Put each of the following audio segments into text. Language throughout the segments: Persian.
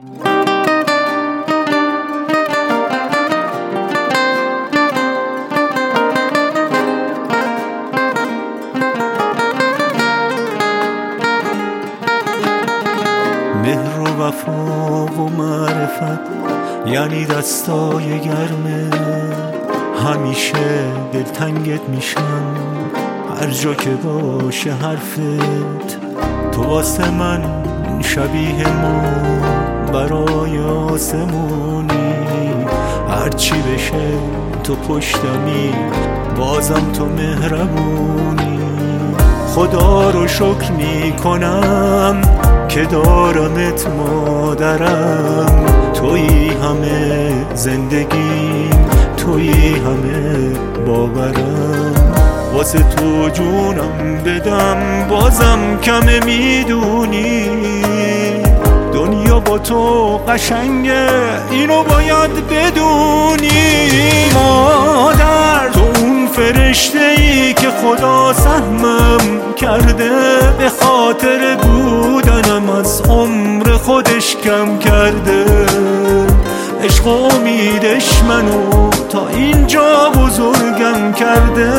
مهر و وفا و معرفت یعنی دستای گرمه، همیشه دلتنگت میشم هر جا که باشه حرفت. تو واسه من شبیه ما برای آسمونی، هرچی بشه تو پشتمی بازم تو مهربونی. خدا رو شکر میکنم که دارمت مادرم، تویی همه زندگی، تویی همه باورم. واسه تو جونم بدم بازم کمه، میدونی دنیا با تو قشنگه، اینو باید بدونی. مادر تو اون فرشته ای که خدا سهمم کرده، به خاطر بودنم از عمر خودش کم کرده. عشق و امیدش منو تا اینجا بزرگم کرده.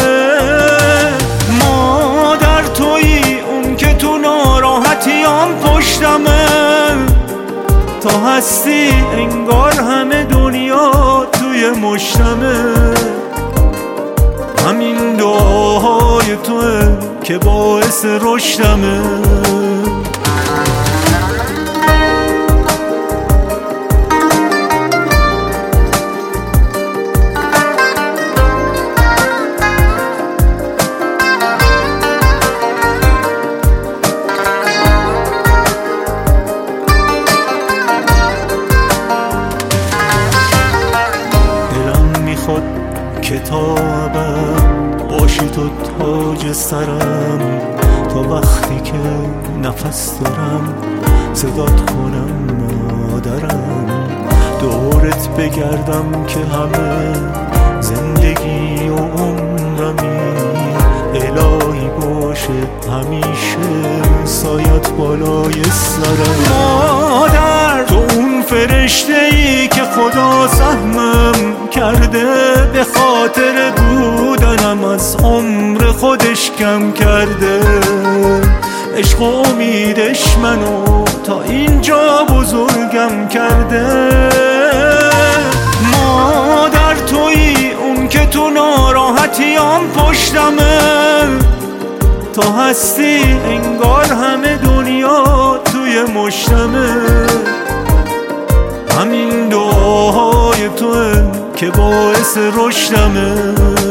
مادر تویی اون که تو ناراحتیام پشتمه، تا هستی انگار همه دنیا توی مشتمه. همین دعاهای توه که باعث رشدمه. کتابم باشی تو تاج سرم، تا وقتی که نفس دارم صدات کنم مادرم. دورت بگردم که همه زندگی و عمرمی، الهی باشه همیشه سایت بالای سرم. مادر تو اون فرشته ای که خدا سهمم کرده، به خاطر بودنم از عمر خودش کم کرده. عشق و امیدش منو تا اینجا بزرگم کرده. مادر تویی اون که تو ناراحتیام پشتمه، تا هستی انگار همه دنیا توی مشتمه. همین دعاهای توه که باعث رشدمه.